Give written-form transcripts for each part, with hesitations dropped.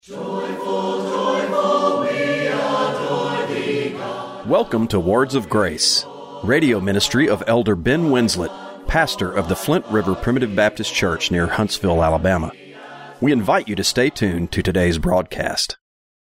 Joyful, joyful, we adore thee, God. Welcome to Words of Grace, radio ministry of Elder Ben Winslet, pastor of the Flint River Primitive Baptist Church near Huntsville, Alabama. We invite you to stay tuned to today's broadcast.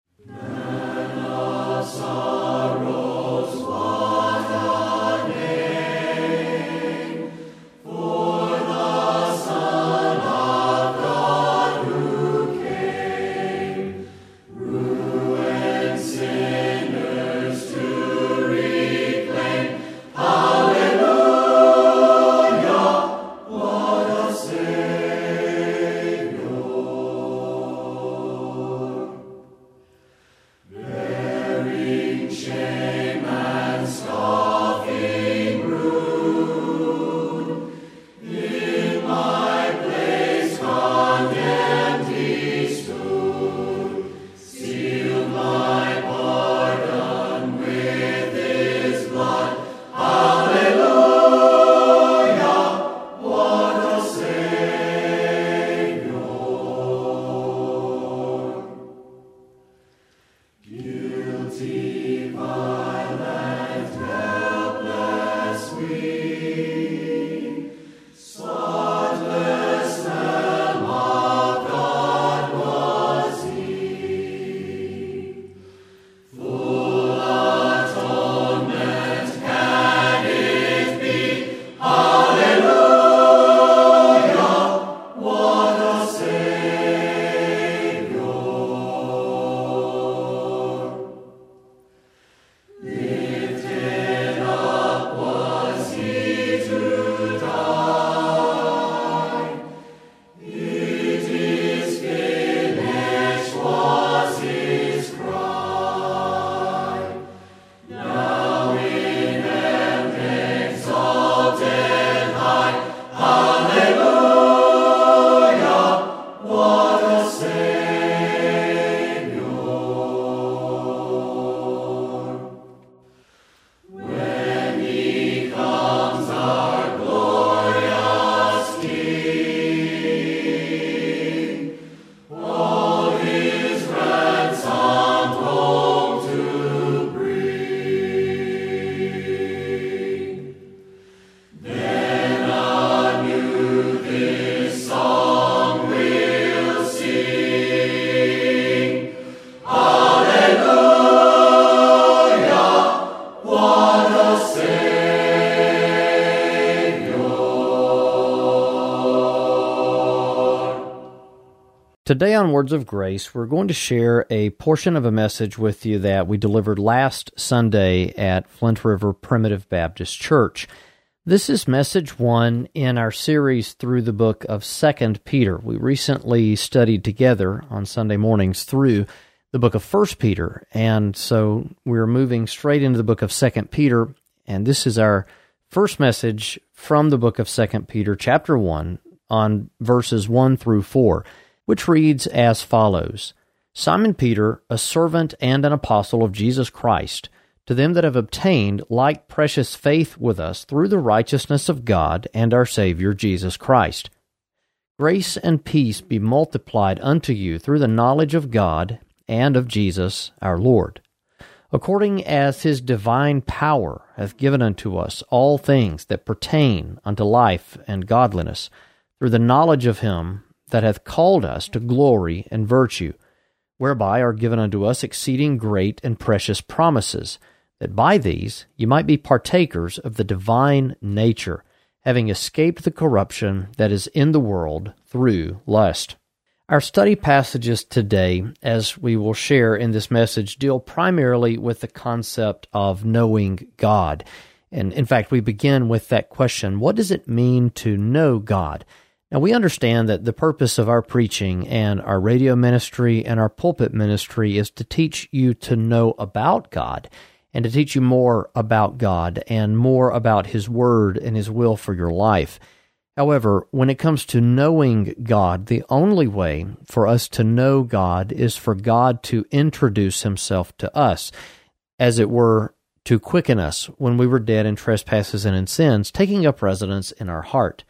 Today on Words of Grace, we're going to share a portion of a message with you that we delivered last Sunday at Flint River Primitive Baptist Church. This is message 1 in our series through the book of 2 Peter. We recently studied together on Sunday mornings through the book of 1 Peter, and so we're moving straight into the book of 2 Peter, and this is our first message from the book of 2 Peter, chapter 1, on verses 1 through 4. Which reads as follows: Simon Peter, a servant and an apostle of Jesus Christ, to them that have obtained like precious faith with us through the righteousness of God and our Savior Jesus Christ. Grace and peace be multiplied unto you through the knowledge of God and of Jesus our Lord, according as his divine power hath given unto us all things that pertain unto life and godliness, through the knowledge of him that hath called us to glory and virtue, whereby are given unto us exceeding great and precious promises, that by these you might be partakers of the divine nature, having escaped the corruption that is in the world through lust. Our study passages today, as we will share in this message, deal primarily with the concept of knowing God. And in fact, we begin with that question: what does it mean to know God? Now, we understand that the purpose of our preaching and our radio ministry and our pulpit ministry is to teach you to know about God and to teach you more about God and more about His Word and His will for your life. However, when it comes to knowing God, the only way for us to know God is for God to introduce Himself to us, as it were, to quicken us when we were dead in trespasses and in sins, taking up residence in our heart.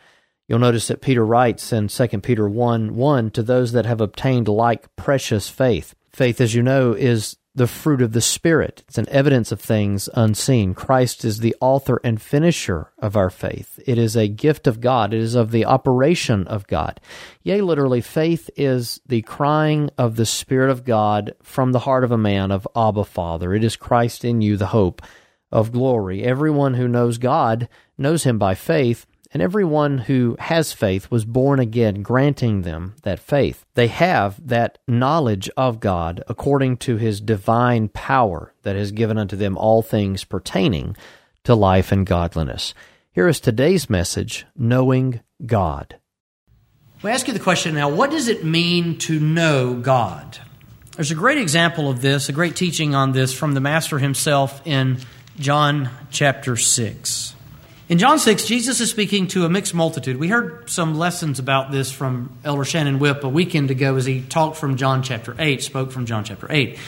You'll notice that Peter writes in 2 Peter 1:1, to those that have obtained like precious faith. Faith, as you know, is the fruit of the Spirit. It's an evidence of things unseen. Christ is the author and finisher of our faith. It is a gift of God. It is of the operation of God. Yea, literally, faith is the crying of the Spirit of God from the heart of a man of Abba, Father. It is Christ in you, the hope of glory. Everyone who knows God knows Him by faith, and everyone who has faith was born again, granting them that faith. They have that knowledge of God according to His divine power that has given unto them all things pertaining to life and godliness. Here is today's message, Knowing God. We ask you the question now, what does it mean to know God? There's a great example of this, a great teaching on this from the Master himself in John chapter 6. In John 6, Jesus is speaking to a mixed multitude. We heard some lessons about this from Elder Shannon Whipp a weekend ago as he talked from John chapter 8, spoke from John chapter 8.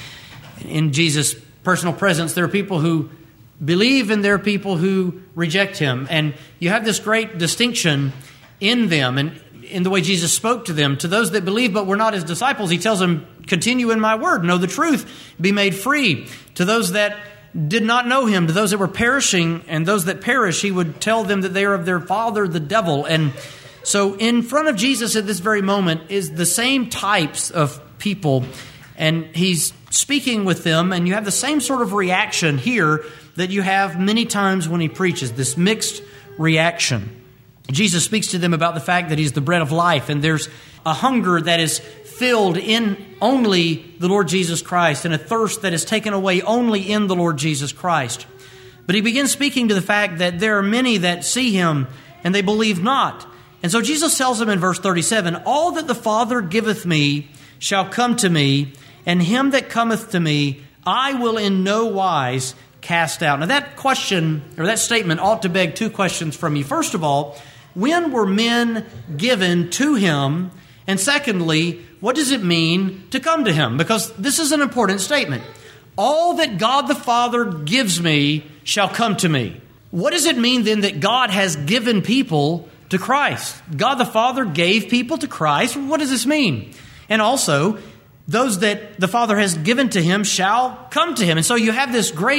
In Jesus' personal presence, there are people who believe and there are people who reject Him. And you have this great distinction in them and in the way Jesus spoke to them. To those that believe but were not His disciples, He tells them, continue in my word, know the truth, be made free. To those that did not know Him, to those that were perishing and those that perish, He would tell them that they are of their father, the devil. And so in front of Jesus at this very moment is the same types of people, and He's speaking with them, and you have the same sort of reaction here that you have many times when He preaches, this mixed reaction. Jesus speaks to them about the fact that He's the bread of life, and there's a hunger that is filled in only the Lord Jesus Christ, and a thirst that is taken away only in the Lord Jesus Christ. But He begins speaking to the fact that there are many that see Him and they believe not. And so Jesus tells them in verse 37, all that the Father giveth me shall come to me, and him that cometh to me I will in no wise cast out. Now that question, or that statement, ought to beg two questions from you. First of all, when were men given to Him? And secondly, what does it mean to come to Him? Because this is an important statement. All that God the Father gives me shall come to me. What does it mean then that God has given people to Christ? God the Father gave people to Christ. What does this mean? And also, those that the Father has given to Him shall come to Him. And so you have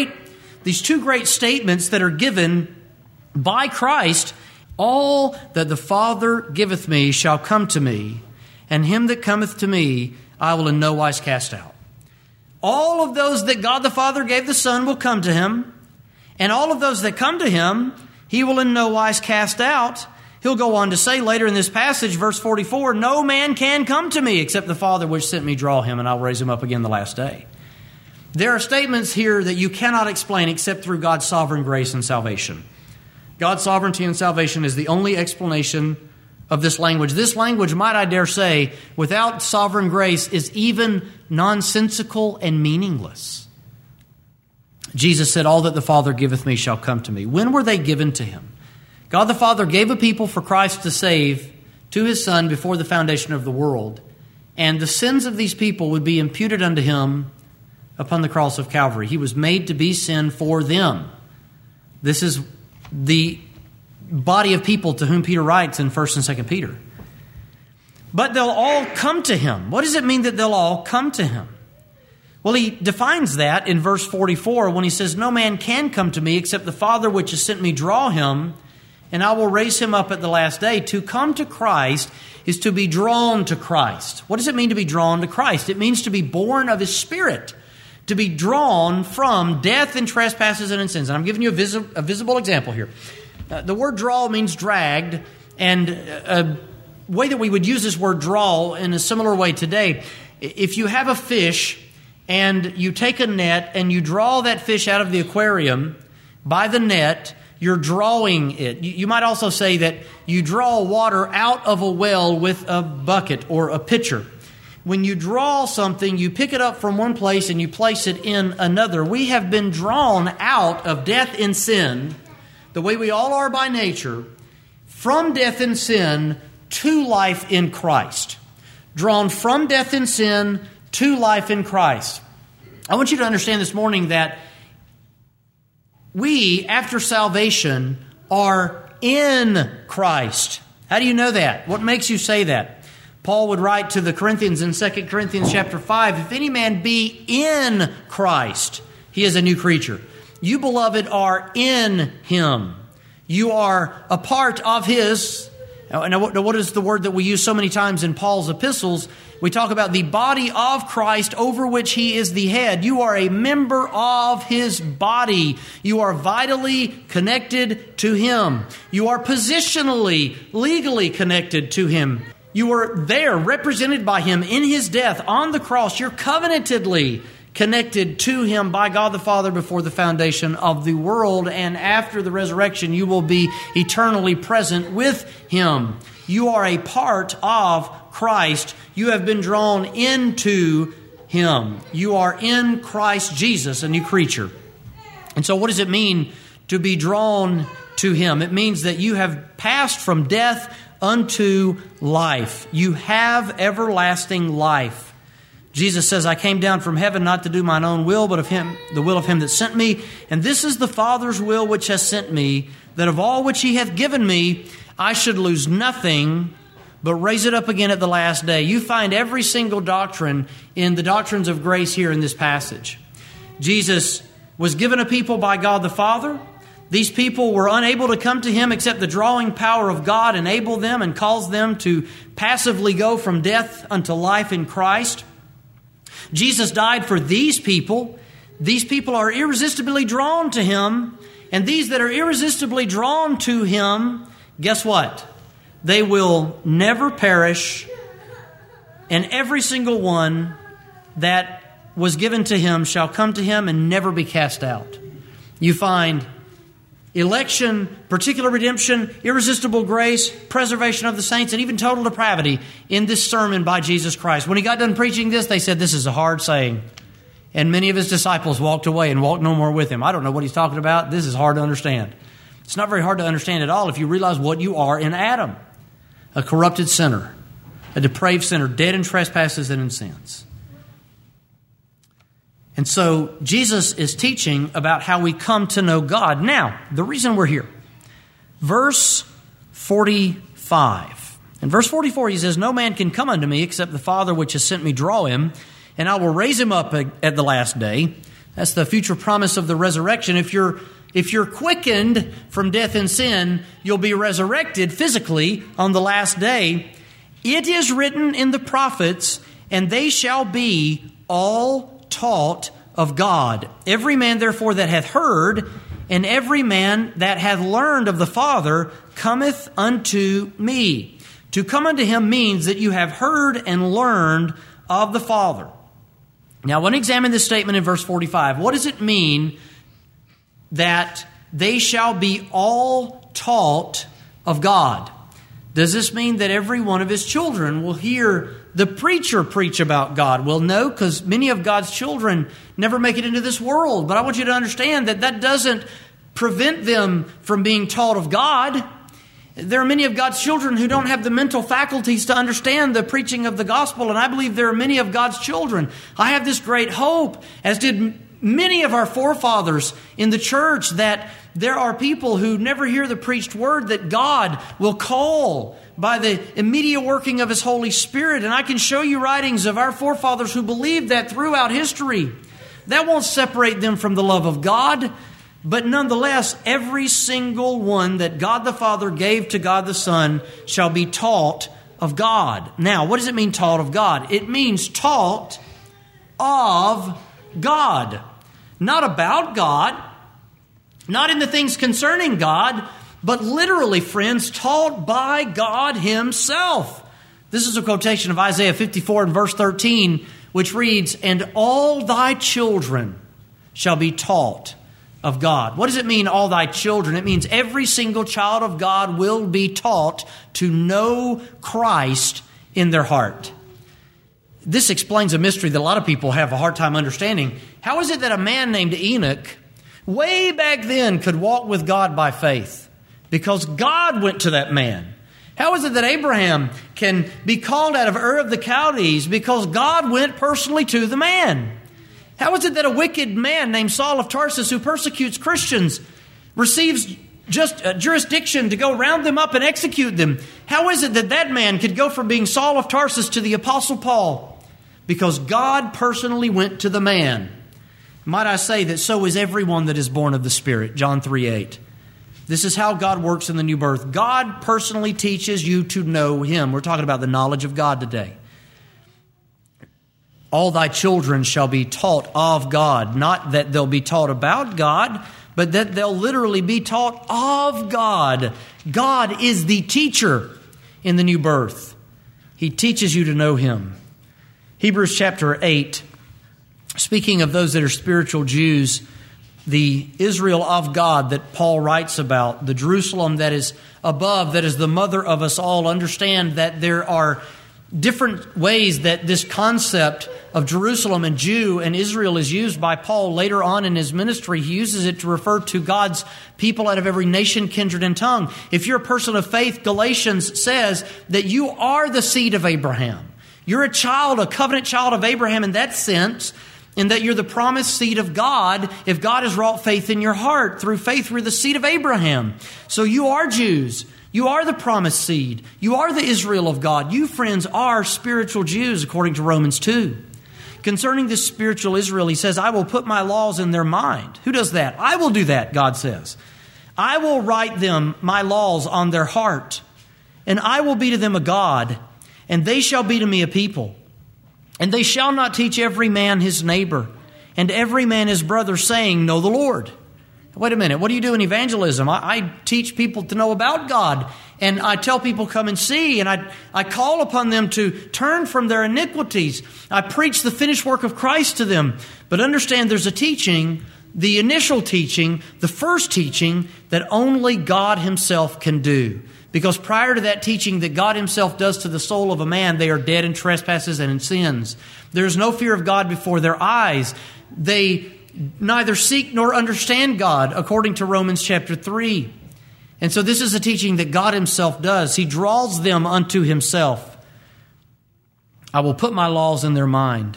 these two great statements that are given by Christ. All that the Father giveth me shall come to me, and him that cometh to me I will in no wise cast out. All of those that God the Father gave the Son will come to Him, and all of those that come to Him He will in no wise cast out. He'll go on to say later in this passage, verse 44, no man can come to me except the Father which sent me draw him, and I'll raise him up again the last day. There are statements here that you cannot explain except through God's sovereign grace and salvation. God's sovereignty and salvation is the only explanation of this language. This language, might I dare say, without sovereign grace is even nonsensical and meaningless. Jesus said, all that the Father giveth me shall come to me. When were they given to Him? God the Father gave a people for Christ to save to His Son before the foundation of the world. And the sins of these people would be imputed unto Him upon the cross of Calvary. He was made to be sin for them. This is the body of people to whom Peter writes in 1 and 2 Peter. But they'll all come to Him. What does it mean that they'll all come to Him? Well, he defines that in verse 44 when he says, no man can come to me except the Father which has sent me draw him, and I will raise him up at the last day. To come to Christ is to be drawn to Christ. What does it mean to be drawn to Christ? It means to be born of His Spirit, to be drawn from death and trespasses and in sins. And I'm giving you a visible example here. The word draw means dragged, and a way that we would use this word draw in a similar way today, if you have a fish and you take a net and you draw that fish out of the aquarium by the net, you're drawing it. You might also say that you draw water out of a well with a bucket or a pitcher. When you draw something, you pick it up from one place and you place it in another. We have been drawn out of death and sin, the way we all are by nature, from death and sin to life in Christ. Drawn from death and sin to life in Christ. I want you to understand this morning that we, after salvation, are in Christ. How do you know that? What makes you say that? Paul would write to the Corinthians in 2 Corinthians chapter 5, if any man be in Christ, he is a new creature. You, beloved, are in Him. You are a part of His. Now, what is the word that we use so many times in Paul's epistles? We talk about the body of Christ over which He is the head. You are a member of His body. You are vitally connected to Him. You are positionally, legally connected to Him. You are there, represented by Him in His death on the cross. You're covenantedly connected to Him by God the Father before the foundation of the world. And after the resurrection, you will be eternally present with Him. You are a part of Christ. You have been drawn into Him. You are in Christ Jesus, a new creature. And so what does it mean to be drawn to Him? It means that you have passed from death unto life. You have everlasting life. Jesus says, I came down from heaven not to do mine own will, but of Him, the will of Him that sent me. And this is the Father's will which has sent me, that of all which He hath given me, I should lose nothing, but raise it up again at the last day. You find every single doctrine in the doctrines of grace here in this passage. Jesus was given a people by God the Father. These people were unable to come to Him except the drawing power of God enabled them and caused them to passively go from death unto life in Christ. Jesus died for these people. These people are irresistibly drawn to Him. And these that are irresistibly drawn to Him, guess what? They will never perish. And every single one that was given to Him shall come to Him and never be cast out. You find election, particular redemption, irresistible grace, preservation of the saints, and even total depravity in this sermon by Jesus Christ. When He got done preaching this, they said, this is a hard saying. And many of His disciples walked away and walked no more with Him. I don't know what He's talking about. This is hard to understand. It's not very hard to understand at all if you realize what you are in Adam. A corrupted sinner, a depraved sinner, dead in trespasses and in sins. And so Jesus is teaching about how we come to know God. Now, the reason we're here. Verse 45. In verse 44 He says, no man can come unto me except the Father which has sent me draw him, and I will raise him up at the last day. That's the future promise of the resurrection. If you're quickened from death and sin, you'll be resurrected physically on the last day. It is written in the prophets, and they shall be all taught of God. Every man therefore that hath heard, and every man that hath learned of the Father, cometh unto me. To come unto Him means that you have heard and learned of the Father. Now, I want to examine this statement in verse 45. What does it mean that they shall be all taught of God? Does this mean that every one of His children will hear the preacher preach about God? Well, no, because many of God's children never make it into this world. But I want you to understand that that doesn't prevent them from being taught of God. There are many of God's children who don't have the mental faculties to understand the preaching of the gospel, and I believe there are many of God's children. I have this great hope, as did many of our forefathers in the church, that there are people who never hear the preached word that God will call by the immediate working of His Holy Spirit. And I can show you writings of our forefathers who believed that throughout history. That won't separate them from the love of God. But nonetheless, every single one that God the Father gave to God the Son shall be taught of God. Now, what does it mean, taught of God? It means taught of God. Not about God, not in the things concerning God, but literally, friends, taught by God Himself. This is a quotation of Isaiah 54 and verse 13, which reads, and all thy children shall be taught of God. What does it mean, all thy children? It means every single child of God will be taught to know Christ in their heart. This explains a mystery that a lot of people have a hard time understanding. How is it that a man named Enoch, way back then, could walk with God by faith? Because God went to that man. How is it that Abraham can be called out of Ur of the Chaldees? Because God went personally to the man. How is it that a wicked man named Saul of Tarsus, who persecutes Christians, receives just jurisdiction to go round them up and execute them. How is it that that man could go from being Saul of Tarsus to the Apostle Paul? Because God personally went to the man. Might I say that so is everyone that is born of the Spirit, John 3:8. This is how God works in the new birth. God personally teaches you to know Him. We're talking about the knowledge of God today. All thy children shall be taught of God. Not that they'll be taught about God, but that they'll literally be taught of God. God is the teacher in the new birth. He teaches you to know Him. Hebrews chapter 8, speaking of those that are spiritual Jews, the Israel of God that Paul writes about, the Jerusalem that is above, that is the mother of us all, understand that there are different ways that this concept of Jerusalem and Jew and Israel is used by Paul later on in his ministry. He uses it to refer to God's people out of every nation, kindred, and tongue. If you're a person of faith, Galatians says that you are the seed of Abraham. You're a child, a covenant child of Abraham in that sense, in that you're the promised seed of God. If God has wrought faith in your heart, through faith we're the seed of Abraham. So you are Jews. You are the promised seed. You are the Israel of God. You, friends, are spiritual Jews, according to Romans 2. Concerning this spiritual Israel, he says, I will put my laws in their mind. Who does that? I will do that, God says. I will write them, my laws, on their heart, and I will be to them a God, and they shall be to me a people. And they shall not teach every man his neighbor, and every man his brother, saying, Know the Lord. Wait a minute, what do you do in evangelism? I teach people to know about God, and I tell people come and see, and I call upon them to turn from their iniquities. I preach the finished work of Christ to them. But understand there's a teaching, the initial teaching, the first teaching that only God Himself can do. Because prior to that teaching that God Himself does to the soul of a man, they are dead in trespasses and in sins. There is no fear of God before their eyes. They neither seek nor understand God, according to Romans chapter 3. And so this is a teaching that God Himself does. He draws them unto Himself. I will put my laws in their mind.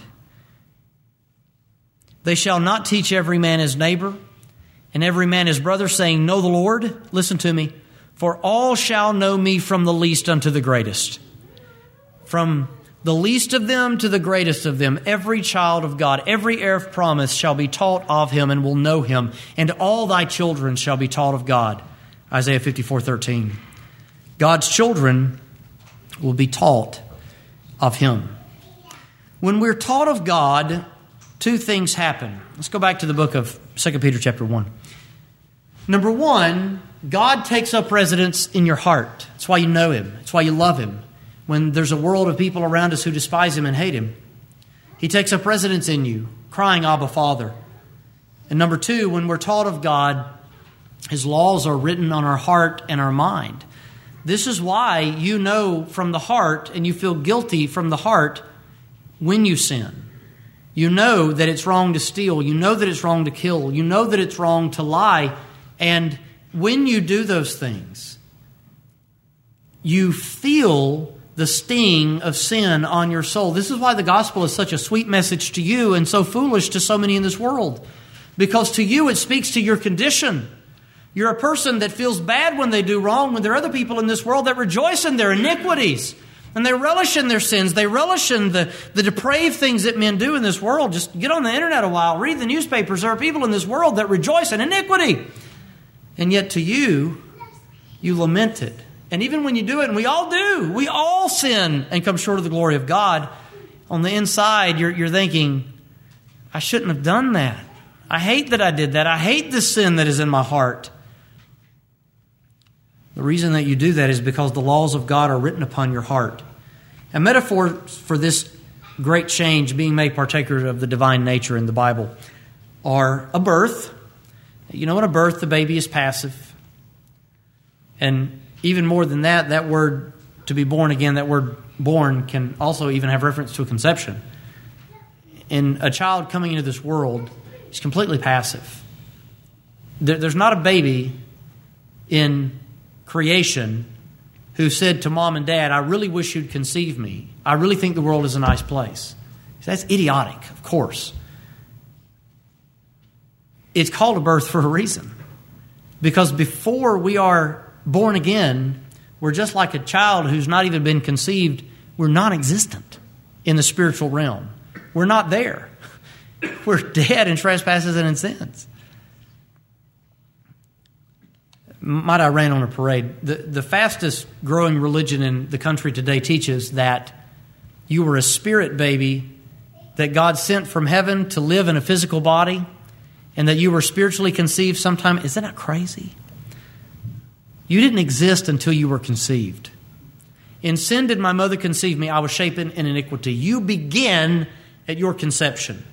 They shall not teach every man his neighbor, and every man his brother, saying, Know the Lord. Listen to me. For all shall know me from the least unto the greatest. From the least of them to the greatest of them, every child of God, every heir of promise shall be taught of Him and will know Him. And all thy children shall be taught of God. Isaiah 54:13. God's children will be taught of Him. When we're taught of God, two things happen. Let's go back to the book of 2 Peter chapter 1. Number one, God takes up residence in your heart. That's why you know Him. That's why you love Him. When there's a world of people around us who despise Him and hate Him, He takes up residence in you, crying, Abba, Father. And number two, when we're taught of God, His laws are written on our heart and our mind. This is why you know from the heart and you feel guilty from the heart when you sin. You know that it's wrong to steal. You know that it's wrong to kill. You know that it's wrong to lie. And when you do those things, you feel the sting of sin on your soul. This is why the gospel is such a sweet message to you and so foolish to so many in this world. Because to you it speaks to your condition. You're a person that feels bad when they do wrong, when there are other people in this world that rejoice in their iniquities. And they relish in their sins. They relish in the depraved things that men do in this world. Just get on the internet a while, read the newspapers. There are people in this world that rejoice in iniquity. And yet to you, you lament it. And even when you do it, and we all do, we all sin and come short of the glory of God. On the inside, you're thinking, I shouldn't have done that. I hate that I did that. I hate the sin that is in my heart. The reason that you do that is because the laws of God are written upon your heart. A metaphor for this great change, being made partaker of the divine nature in the Bible, are a birth. You know, in a birth, the baby is passive. And even more than that, that word to be born again, that word born can also even have reference to a conception. In a child coming into this world, is completely passive. There's not a baby in creation who said to mom and dad, I really wish you'd conceive me. I really think the world is a nice place. That's idiotic, of course. It's called a birth for a reason. Because before we are born again, we're just like a child who's not even been conceived. We're non-existent in the spiritual realm. We're not there. We're dead in trespasses and in sins. Might I rain on a parade? The fastest growing religion in the country today teaches that you were a spirit baby that God sent from heaven to live in a physical body, and that you were spiritually conceived sometime. Isn't that crazy? You didn't exist until you were conceived. In sin did my mother conceive me. I was shapen in iniquity. You begin at your conception.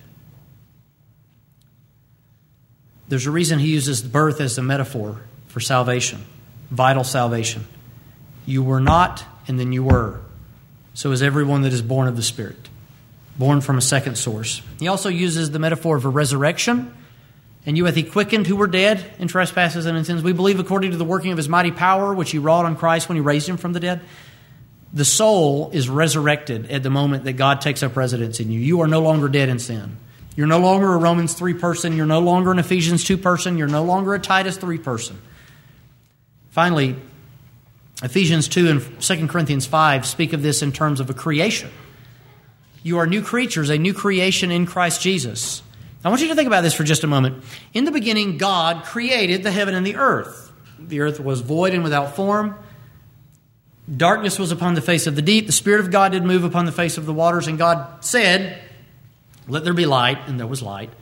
There's a reason he uses birth as a metaphor for salvation, vital salvation. You were not, and then you were. So is everyone that is born of the Spirit, born from a second source. He also uses the metaphor of a resurrection. And you hath he quickened who were dead in trespasses and in sins. We believe according to the working of his mighty power, which he wrought on Christ when he raised him from the dead. The soul is resurrected at the moment that God takes up residence in you. You are no longer dead in sin. You're no longer a Romans 3 person. You're no longer an Ephesians 2 person. You're no longer a Titus 3 person. Finally, Ephesians 2 and 2 Corinthians 5 speak of this in terms of a creation. You are new creatures, a new creation in Christ Jesus. I want you to think about this for just a moment. In the beginning, God created the heaven and the earth. The earth was void and without form. Darkness was upon the face of the deep. The Spirit of God did move upon the face of the waters. And God said, "Let there be light," and there was light.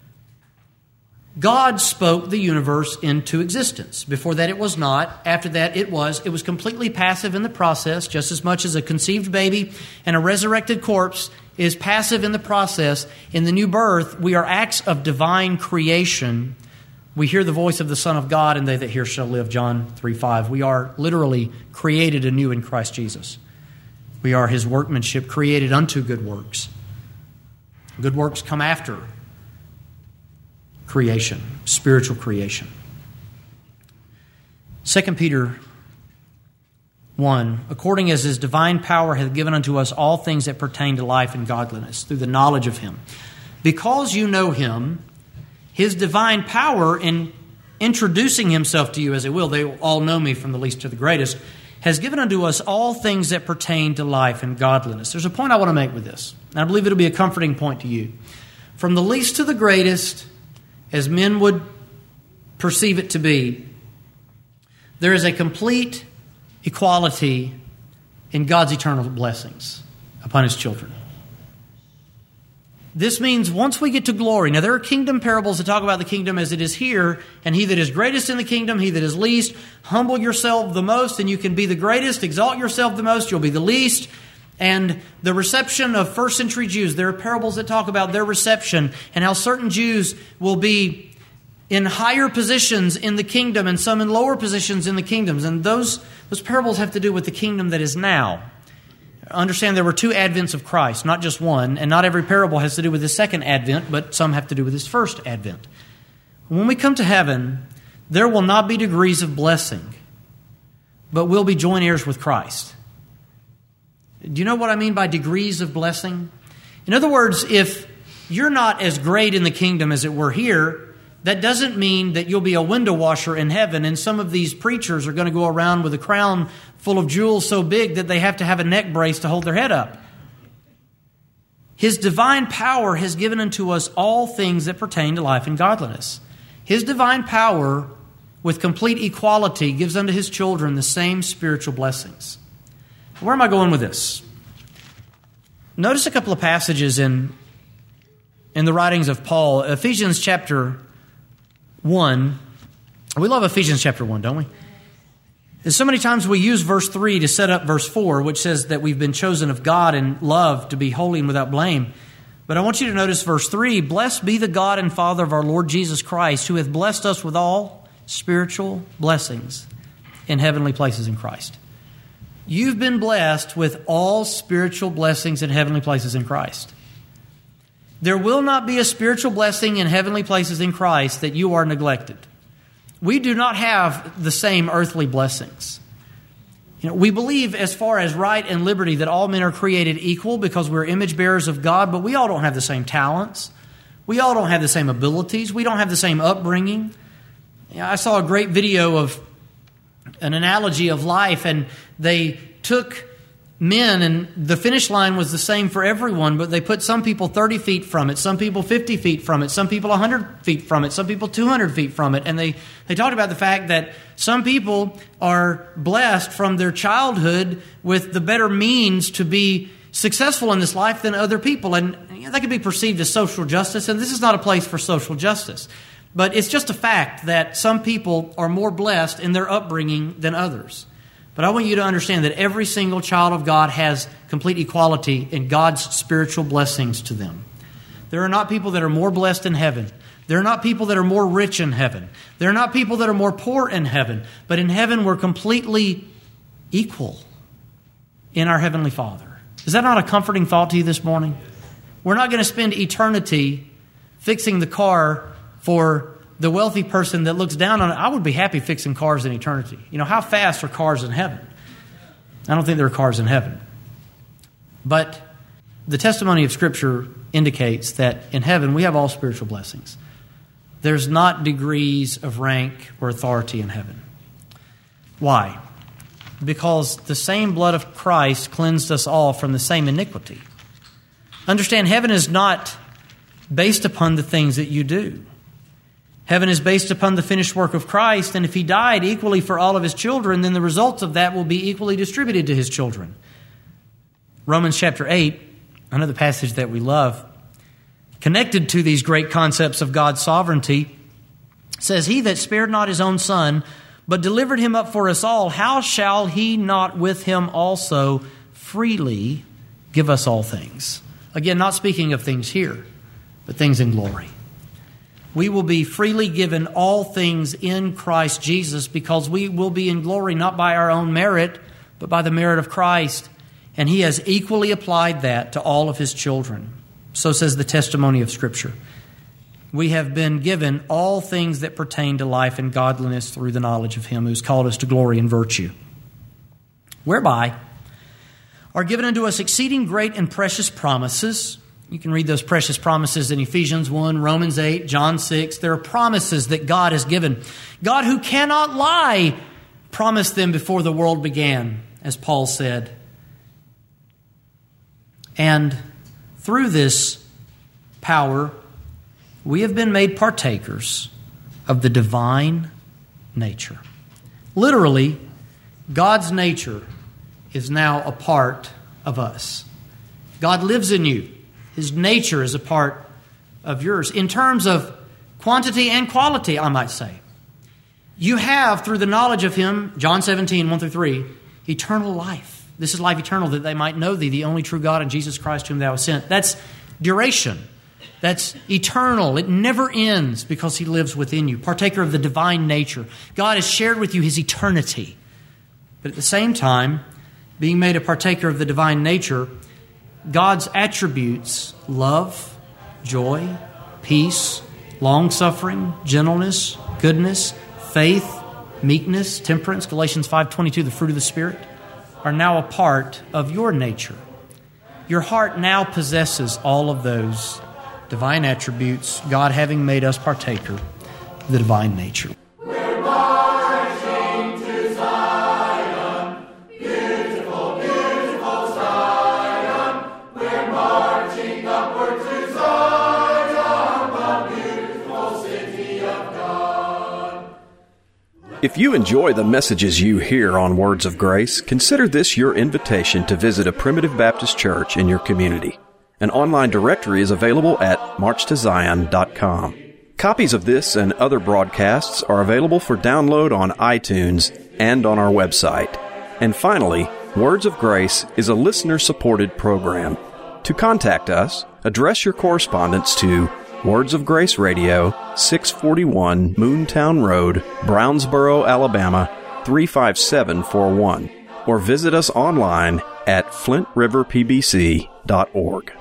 God spoke the universe into existence. Before that, it was not. After that, it was. It was completely passive in the process, just as much as a conceived baby and a resurrected corpse is passive in the process. In the new birth, we are acts of divine creation. We hear the voice of the Son of God, and they that hear shall live, John 3:5. We are literally created anew in Christ Jesus. We are his workmanship, created unto good works. Good works come after creation, spiritual creation. 2 Peter 1, according as his divine power hath given unto us all things that pertain to life and godliness, through the knowledge of him. Because you know him, his divine power in introducing himself to you, as it will, they will all know me from the least to the greatest, has given unto us all things that pertain to life and godliness. There's a point I want to make with this, and I believe it'll be a comforting point to you. From the least to the greatest, as men would perceive it to be, there is a complete equality in God's eternal blessings upon his children. This means once we get to glory, now there are kingdom parables that talk about the kingdom as it is here, and he that is greatest in the kingdom, he that is least, humble yourself the most, and you can be the greatest, exalt yourself the most, you'll be the least. And the reception of first century Jews, there are parables that talk about their reception and how certain Jews will be in higher positions in the kingdom and some in lower positions in the kingdoms. And those parables have to do with the kingdom that is now. Understand there were two advents of Christ, not just one, and not every parable has to do with his second advent, but some have to do with his first advent. When we come to heaven, there will not be degrees of blessing, but we'll be joint heirs with Christ. Do you know what I mean by degrees of blessing? In other words, if you're not as great in the kingdom as it were here, that doesn't mean that you'll be a window washer in heaven, and some of these preachers are going to go around with a crown full of jewels so big that they have to have a neck brace to hold their head up. His divine power has given unto us all things that pertain to life and godliness. His divine power, with complete equality, gives unto his children the same spiritual blessings. Where am I going with this? Notice a couple of passages in the writings of Paul. Ephesians chapter 1. We love Ephesians chapter 1, don't we? And so many times we use verse 3 to set up verse 4, which says that we've been chosen of God and loved to be holy and without blame. But I want you to notice verse 3. Blessed be the God and Father of our Lord Jesus Christ, who hath blessed us with all spiritual blessings in heavenly places in Christ. You've been blessed with all spiritual blessings in heavenly places in Christ. There will not be a spiritual blessing in heavenly places in Christ that you are neglected. We do not have the same earthly blessings. We believe as far as right and liberty that all men are created equal because we're image bearers of God, but we all don't have the same talents. We all don't have the same abilities. We don't have the same upbringing. I saw a great video of an analogy of life, and they took men, and the finish line was the same for everyone, but they put some people 30 feet from it, some people 50 feet from it, some people 100 feet from it, some people 200 feet from it. And they talked about the fact that some people are blessed from their childhood with the better means to be successful in this life than other people. And that could be perceived as social justice, and this is not a place for social justice. But it's just a fact that some people are more blessed in their upbringing than others. But I want you to understand that every single child of God has complete equality in God's spiritual blessings to them. There are not people that are more blessed in heaven. There are not people that are more rich in heaven. There are not people that are more poor in heaven. But in heaven, we're completely equal in our Heavenly Father. Is that not a comforting thought to you this morning? We're not going to spend eternity fixing the car for the wealthy person that looks down on it. I would be happy fixing cars in eternity. You know, how fast are cars in heaven? I don't think there are cars in heaven. But the testimony of Scripture indicates that in heaven we have all spiritual blessings. There's not degrees of rank or authority in heaven. Why? Because the same blood of Christ cleansed us all from the same iniquity. Understand, heaven is not based upon the things that you do. Heaven is based upon the finished work of Christ, and if He died equally for all of His children, then the results of that will be equally distributed to His children. Romans chapter 8, another passage that we love, connected to these great concepts of God's sovereignty, says, "He that spared not His own Son, but delivered Him up for us all, how shall He not with Him also freely give us all things?" Again, not speaking of things here, but things in glory. We will be freely given all things in Christ Jesus because we will be in glory not by our own merit, but by the merit of Christ. And He has equally applied that to all of His children. So says the testimony of Scripture. We have been given all things that pertain to life and godliness through the knowledge of Him who's called us to glory and virtue, whereby are given unto us exceeding great and precious promises. You can read those precious promises in Ephesians 1, Romans 8, John 6. There are promises that God has given. God, who cannot lie, promised them before the world began, as Paul said. And through this power, we have been made partakers of the divine nature. Literally, God's nature is now a part of us. God lives in you. His nature is a part of yours. In terms of quantity and quality, I might say. You have, through the knowledge of Him, John 17, 1 through 3, eternal life. This is life eternal, that they might know Thee, the only true God, and Jesus Christ whom Thou hast sent. That's duration. That's eternal. It never ends because He lives within you. Partaker of the divine nature. God has shared with you His eternity. But at the same time, being made a partaker of the divine nature, God's attributes, love, joy, peace, long-suffering, gentleness, goodness, faith, meekness, temperance, Galatians 5:22, the fruit of the Spirit, are now a part of your nature. Your heart now possesses all of those divine attributes, God having made us partaker of the divine nature. If you enjoy the messages you hear on Words of Grace, consider this your invitation to visit a Primitive Baptist church in your community. An online directory is available at marchtozion.com. Copies of this and other broadcasts are available for download on iTunes and on our website. And finally, Words of Grace is a listener-supported program. To contact us, address your correspondence to Words of Grace Radio, 641 Moontown Road, Brownsboro, Alabama, 35741, or visit us online at flintriverpbc.org.